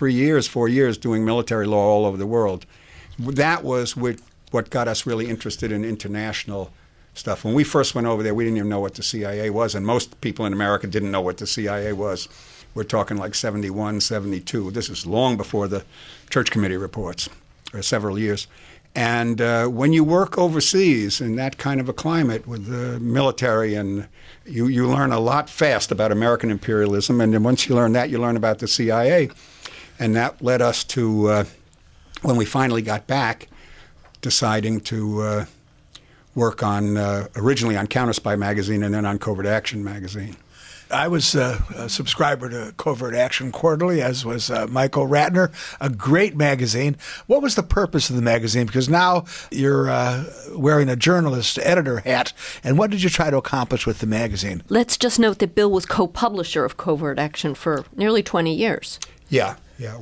years doing military law all over the world. That was what got us really interested in international stuff. When we first went over there, we didn't even know what the CIA was, and most people in America didn't know what the CIA was. We're talking like 71, 72. This is long before the Church Committee reports, or several years. And when you work overseas in that kind of a climate with the military, and you learn a lot fast about American imperialism, and then once you learn that, you learn about the CIA. And that led us to, when we finally got back, deciding to work on, originally on Counterspy magazine and then on Covert Action magazine. I was a subscriber to Covert Action Quarterly, as was Michael Ratner, a great magazine. What was the purpose of the magazine? Because now you're wearing a journalist editor hat. And what did you try to accomplish with the magazine? Let's just note that Bill was co-publisher of Covert Action for nearly 20 years. Yeah.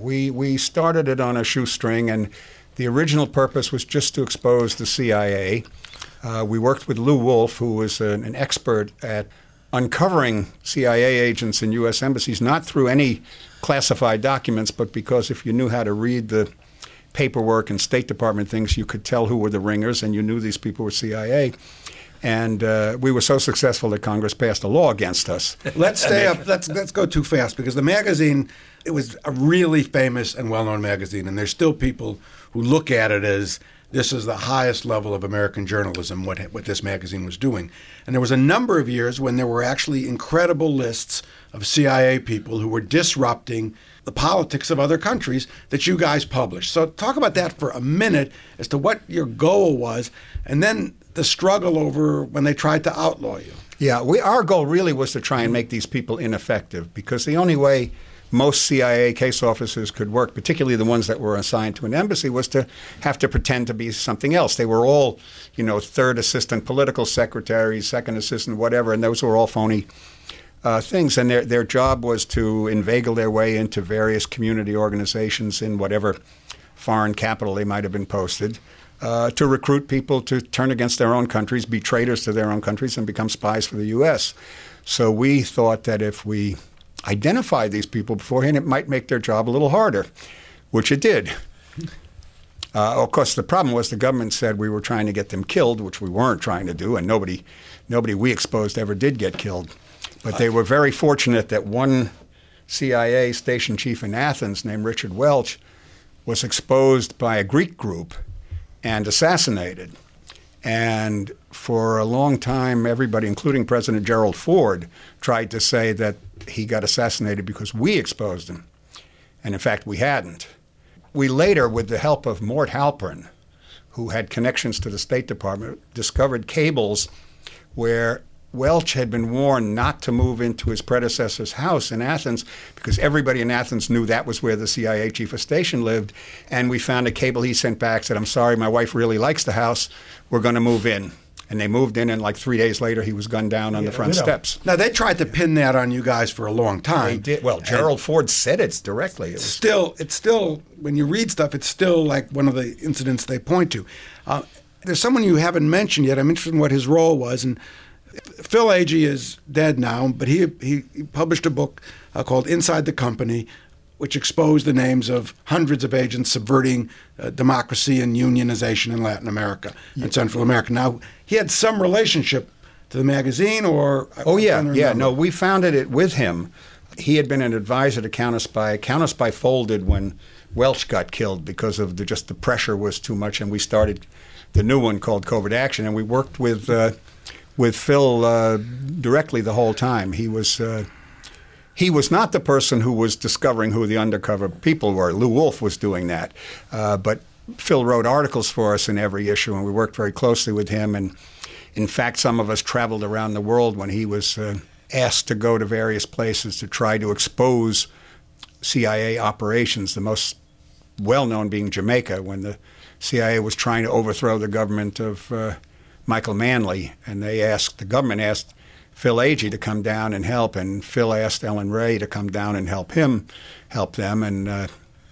We started it on a shoestring, and the original purpose was just to expose the CIA. We worked with Lou Wolf, who was an expert at uncovering CIA agents in U.S. embassies, not through any classified documents, but because if you knew how to read the paperwork and State Department things, you could tell who were the ringers, and you knew these people were CIA. And we were so successful that Congress passed a law against us. Let's stay up. Let's go too fast, because the magazine, it was a really famous and well-known magazine, and there's still people who look at it as this is the highest level of American journalism, what this magazine was doing. And there was a number of years when there were actually incredible lists of CIA people who were disrupting the politics of other countries that you guys published. So talk about that for a minute as to what your goal was, and then the struggle over when they tried to outlaw you. Yeah, our goal really was to try and make these people ineffective, because the only way most CIA case officers could work, particularly the ones that were assigned to an embassy, was to have to pretend to be something else. They were all, third assistant political secretaries, second assistant, whatever, and those were all phony things. And their job was to inveigle their way into various community organizations in whatever foreign capital they might have been posted, to recruit people to turn against their own countries, be traitors to their own countries, and become spies for the U.S. So we thought that if we identify these people beforehand, it might make their job a little harder, which it did. Of course, the problem was the government said we were trying to get them killed, which we weren't trying to do, and nobody we exposed ever did get killed. But they were very fortunate that one CIA station chief in Athens named Richard Welch was exposed by a Greek group and assassinated. And for a long time, everybody, including President Gerald Ford, tried to say that he got assassinated because we exposed him. And in fact, we hadn't. we later, with the help of Mort Halpern, who had connections to the State Department, discovered cables where Welch had been warned not to move into his predecessor's house in Athens because everybody in Athens knew that was where the CIA chief of station lived. And we found a cable he sent back, said, "I'm sorry, my wife really likes the house. We're going to move in." And they moved in, and like 3 days later, he was gunned down on the front steps. Now, they tried to pin that on you guys for a long time. They did. Well, Gerald Ford said it directly. It's still, when you read stuff, it's still like one of the incidents they point to. There's someone you haven't mentioned yet. I'm interested in what his role was. And Phil Agee is dead now, but he published a book called Inside the Company, which exposed the names of hundreds of agents subverting democracy and unionization in Latin America and Central America. Now, he had some relationship to the magazine, or... Oh, yeah. No, we founded it with him. He had been an advisor to Counterspy. Counterspy folded when Welch got killed because of just the pressure was too much, and we started the new one called Covert Action, and we worked with Phil directly the whole time. He was not the person who was discovering who the undercover people were. Lou Wolf was doing that. But Phil wrote articles for us in every issue, and we worked very closely with him. And in fact, some of us traveled around the world when he was asked to go to various places to try to expose CIA operations, the most well-known being Jamaica, when the CIA was trying to overthrow the government of Michael Manley. And the government asked Phil Agee to come down and help, and Phil asked Ellen Ray to come down and help them. And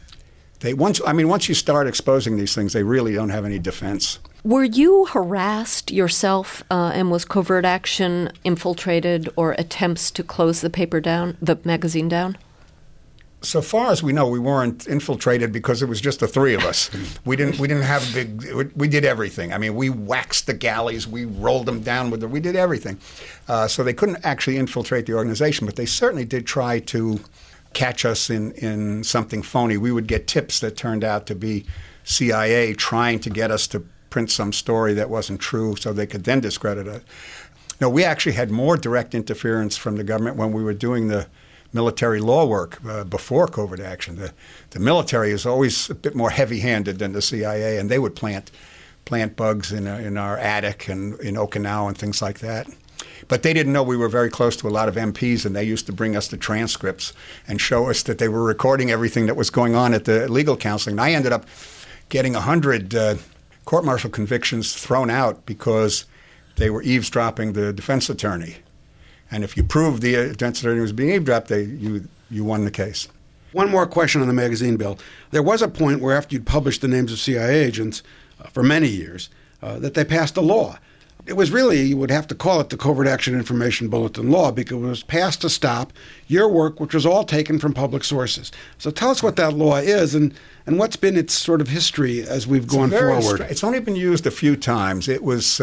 once you start exposing these things, they really don't have any defense. Were you harassed yourself, and was Covert Action infiltrated or attempts to close the magazine down? So far as we know, we weren't infiltrated because it was just the three of us. We didn't have we did everything. I mean, we waxed the galleys, we rolled them down we did everything. So they couldn't actually infiltrate the organization, but they certainly did try to catch us in something phony. We would get tips that turned out to be CIA trying to get us to print some story that wasn't true so they could then discredit it. No, we actually had more direct interference from the government when we were doing the military law work before Covert Action. The military is always a bit more heavy-handed than the CIA, and they would plant bugs in our attic and in Okinawa and things like that. But they didn't know we were very close to a lot of MPs, and they used to bring us the transcripts and show us that they were recording everything that was going on at the legal counseling. And I ended up getting 100 court-martial convictions thrown out because they were eavesdropping the defense attorney. And if you proved the defense attorney was being eavesdropped, you won the case. One more question on the magazine, Bill. There was a point where after you'd published the names of CIA agents for many years, that they passed a law. It was really, you would have to call it the Covert Action Information Bulletin Law, because it was passed to stop your work, which was all taken from public sources. So tell us what that law is and what's been its sort of history as we've gone forward. It's only been used a few times. It was...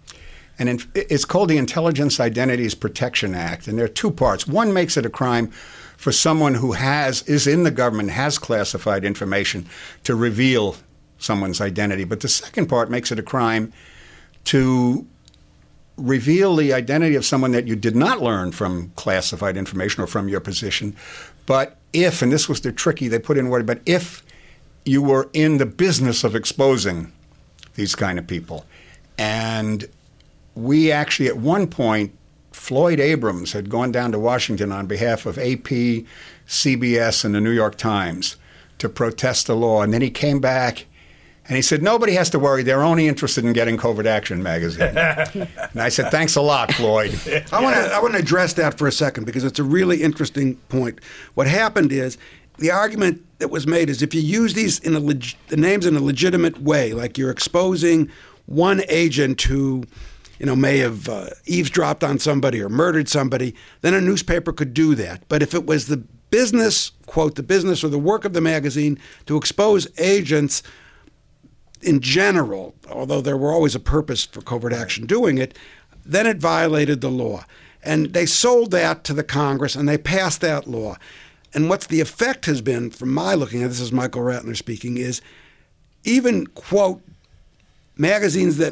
it's called the Intelligence Identities Protection Act, and there are two parts. One makes it a crime for someone who is in the government, has classified information, to reveal someone's identity. But the second part makes it a crime to reveal the identity of someone that you did not learn from classified information or from your position. But if, and this was the tricky, they put in word, but if you were in the business of exposing these kind of people. And we actually, at one point, Floyd Abrams had gone down to Washington on behalf of AP, CBS, and the New York Times to protest the law. And then he came back and he said, nobody has to worry. They're only interested in getting Covert Action magazine. And I said, thanks a lot, Floyd. I want to address that for a second because it's a really interesting point. What happened is the argument that was made is if you use these the names in a legitimate way, like you're exposing one agent who may have eavesdropped on somebody or murdered somebody, then a newspaper could do that. But if it was the business, quote, the business or the work of the magazine to expose agents in general, although there were always a purpose for Covert Action doing it, then it violated the law. And they sold that to the Congress, and they passed that law. And what's the effect has been, from my looking at this is Michael Ratner speaking, is even, quote, magazines that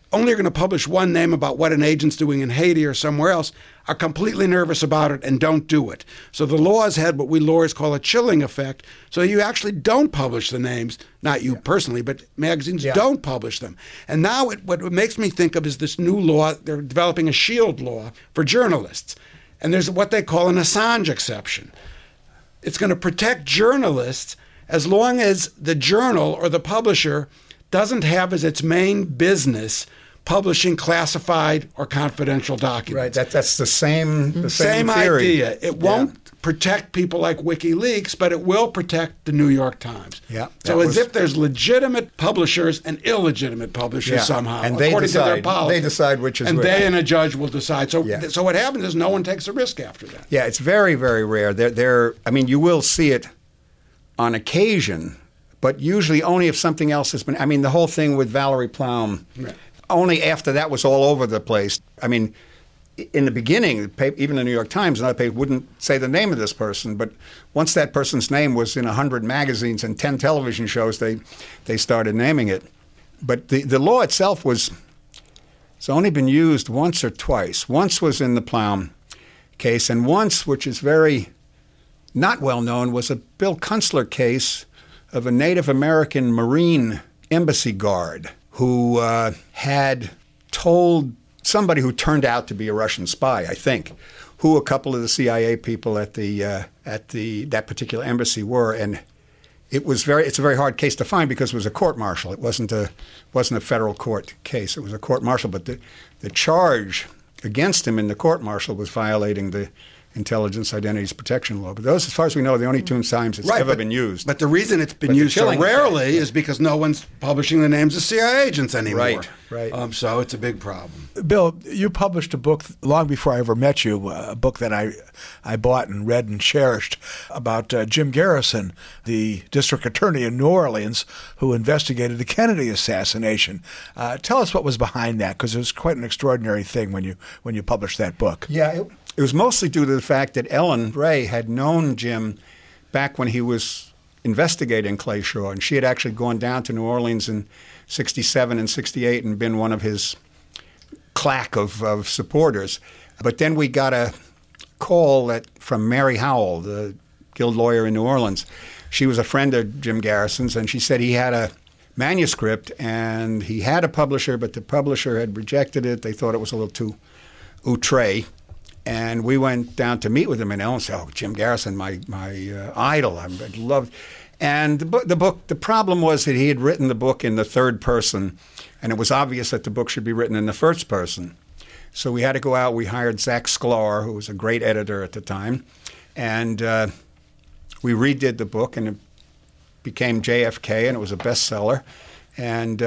only are going to publish one name about what an agent's doing in Haiti or somewhere else are completely nervous about it and don't do it. So the laws had what we lawyers call a chilling effect. So you actually don't publish the names, not you personally, but magazines don't publish them. And now what it makes me think of is this new law. They're developing a shield law for journalists. And there's what they call an Assange exception. It's going to protect journalists as long as the journal or the publisher doesn't have as its main business publishing classified or confidential documents. Right, that's the same theory. Idea. It won't protect people like WikiLeaks, but it will protect the New York Times. Yeah. So as if there's legitimate publishers and illegitimate publishers somehow, and they according decide, to their politics. They decide which is and which. They and a judge will decide. So what happens is no one takes a risk after that. Yeah, it's very, very rare. I mean, you will see it on occasion, but usually only if something else has been. I mean, the whole thing with Valerie Plowman. Right. Only after that was all over the place. I mean, in the beginning, even the New York Times and other papers wouldn't say the name of this person. But once that person's name was in 100 magazines and 10 television shows, they started naming it. But the law itself it's only been used once or twice. Once was in the Plowman case, and once, which is very not well known, was a Bill Kunstler case of a Native American Marine embassy guard who had told somebody who turned out to be a Russian spy, I think, who a couple of the CIA people at that particular embassy were, and it's a very hard case to find because it was a court-martial. It wasn't a federal court case. It was a court-martial, but the charge against him in the court-martial was violating the Intelligence Identities Protection Law. But those, as far as we know, are the only two times it's ever been used. But the reason it's been used so rarely is because no one's publishing the names of CIA agents anymore. Right. So it's a big problem. Bill, you published a book long before I ever met you, a book that I bought and read and cherished about Jim Garrison, the district attorney in New Orleans who investigated the Kennedy assassination. Tell us what was behind that, because it was quite an extraordinary thing when you published that book. Yeah, it was mostly due to the fact that Ellen Ray had known Jim back when he was investigating Clay Shaw, and she had actually gone down to New Orleans in 67 and 68 and been one of his claque of supporters. But then we got a call from Mary Howell, the guild lawyer in New Orleans. She was a friend of Jim Garrison's, and she said he had a manuscript, and he had a publisher, but the publisher had rejected it. They thought it was a little too outre. And we went down to meet with him, and Ellen said, "Oh, Jim Garrison, my idol. I loved." And the problem was that he had written the book in the third person, and it was obvious that the book should be written in the first person. So we had to go out. We hired Zach Sklar, who was a great editor at the time, and we redid the book, and it became JFK, and it was a bestseller. And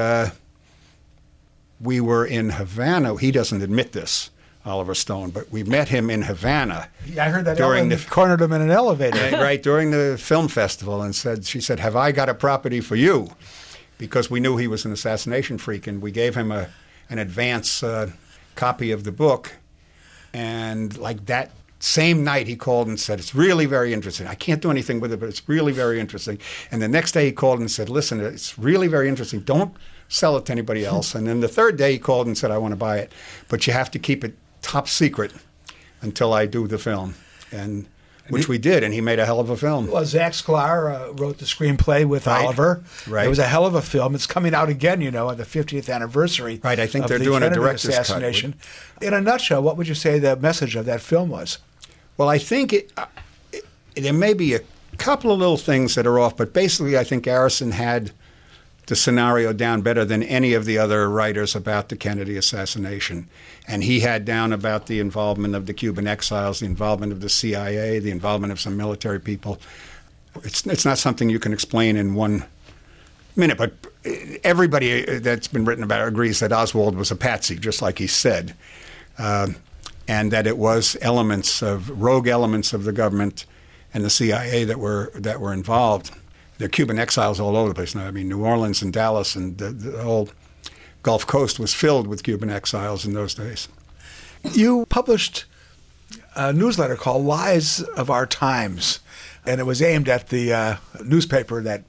we were in Havana. He doesn't admit this, Oliver Stone, but we met him in Havana. Yeah, I heard that Ellen cornered him in an elevator. Right, during the film festival, and she said, "Have I got a property for you?" Because we knew he was an assassination freak, and we gave him an advance copy of the book. And like that same night, he called and said, "It's really very interesting. I can't do anything with it, but it's really very interesting." And the next day he called and said, "Listen, it's really very interesting. Don't sell it to anybody else." And then the third day he called and said, "I want to buy it, but you have to keep it top secret until I do the film," which we did, and he made a hell of a film. Well, Zach Sklar wrote the screenplay with Oliver. Right. It was a hell of a film. It's coming out again, on the 50th annerversary. Right, I think of they're the doing Kennedy a director's assassination. cut. In a nutshell, what would you say the message of that film was? Well, I think there may be a couple of little things that are off, but basically I think Garrison had the scenario down better than any of the other writers about the Kennedy assassination. And he had down about the involvement of the Cuban exiles, the involvement of the CIA, the involvement of some military people. It's not something you can explain in 1 minute, but everybody that's been written about it agrees that Oswald was a patsy, just like he said, and that it was rogue elements of the government and the CIA that were involved. There are Cuban exiles all over the place now. I mean, New Orleans and Dallas and the whole Gulf Coast was filled with Cuban exiles in those days. You published a newsletter called Lies of Our Times, and it was aimed at the newspaper that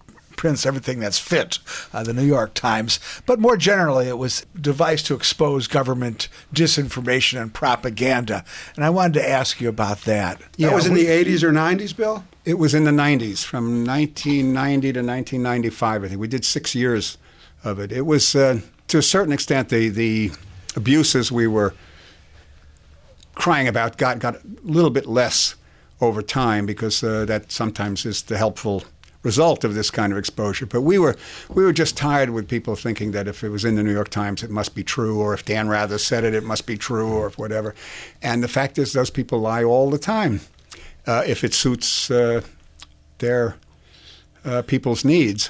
prints everything that's fit, the New York Times. But more generally, it was devised to expose government disinformation and propaganda. And I wanted to ask you about that. That was in the 80s or 90s, Bill? It was in the 90s, from 1990 to 1995, I think. We did 6 years of it. It was, to a certain extent, the abuses we were crying about got a little bit less over time, because that sometimes is the helpful result of this kind of exposure. But we were just tired with people thinking that if it was in the New York Times, it must be true, or if Dan Rather said it, it must be true, or if whatever. And the fact is, those people lie all the time if it suits their people's needs.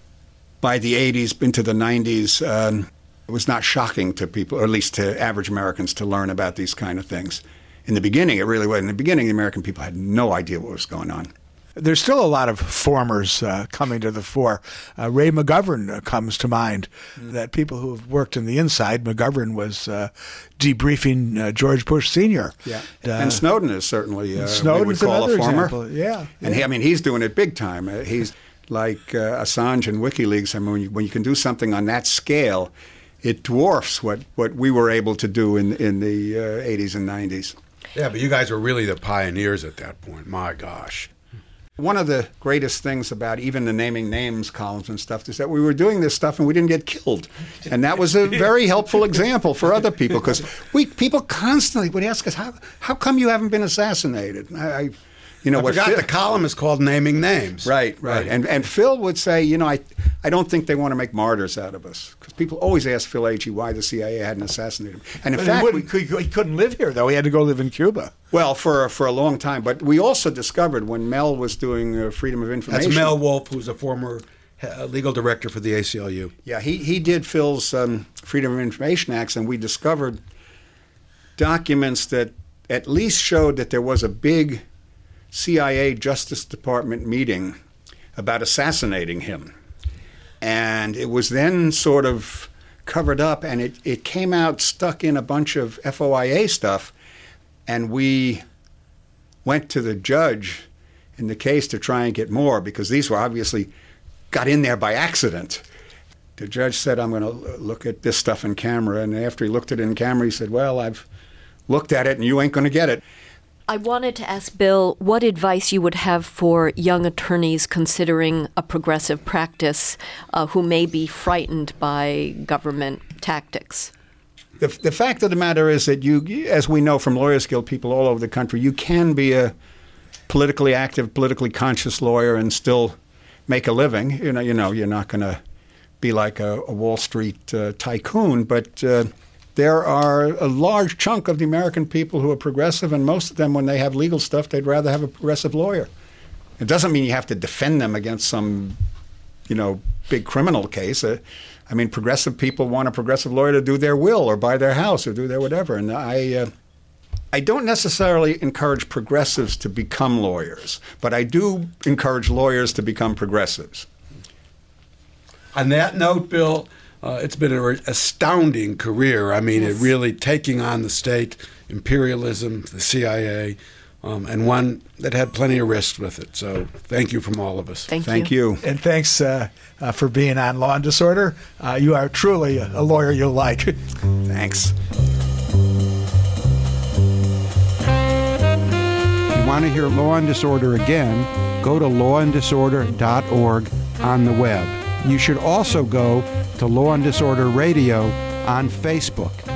By the 80s into the 90s, it was not shocking to people, or at least to average Americans, to learn about these kind of things. In the beginning, it really was. In the beginning, the American people had no idea what was going on. There's still a lot of formers coming to the fore. Ray McGovern comes to mind. That people who have worked in the inside, McGovern was debriefing George Bush Sr. Yeah, and Snowden is certainly Snowden's we would call another a former. Example. Yeah, and he's doing it big time. He's like Assange and WikiLeaks. I mean, when you can do something on that scale, it dwarfs what we were able to do in the 80s and 90s. Yeah, but you guys were really the pioneers at that point. My gosh. One of the greatest things about even the naming names columns and stuff is that we were doing this stuff and we didn't get killed. And that was a very helpful example for other people, because people constantly would ask us, how come you haven't been assassinated? I forgot the column is called Naming Names. Right. And Phil would say, I don't think they want to make martyrs out of us, because people always ask Phil Agee why the CIA hadn't assassinated him. And in fact, he couldn't live here, though. He had to go live in Cuba. Well, for a long time. But we also discovered when Mel was doing Freedom of Information. That's Mel Wolf, who's a former legal director for the ACLU. Yeah, he did Phil's Freedom of Information Acts, and we discovered documents that at least showed that there was a big CIA Justice Department meeting about assassinating him. And it was then sort of covered up, and it came out stuck in a bunch of FOIA stuff. And we went to the judge in the case to try and get more, because these were obviously got in there by accident. The judge said, I'm going to look at this stuff in camera. And after he looked at it in camera, he said, well, I've looked at it and you ain't going to get it. I wanted to ask Bill what advice you would have for young attorneys considering a progressive practice who may be frightened by government tactics. The fact of the matter is that you, as we know from Lawyers Guild people all over the country, you can be a politically active, politically conscious lawyer and still make a living. You're not going to be like a Wall Street tycoon, but there are a large chunk of the American people who are progressive, and most of them, when they have legal stuff, they'd rather have a progressive lawyer. It doesn't mean you have to defend them against some, big criminal case. Progressive people want a progressive lawyer to do their will or buy their house or do their whatever. And I don't necessarily encourage progressives to become lawyers, but I do encourage lawyers to become progressives. On that note, Bill, it's been an astounding career. It really taking on the state, imperialism, the CIA, and one that had plenty of risks with it. So thank you from all of us. Thank you. And thanks for being on Law and Disorder. You are truly a lawyer you'll like. Thanks. If you want to hear Law and Disorder again, go to lawanddisorder.org on the web. You should also go to Law and Disorder Radio on Facebook.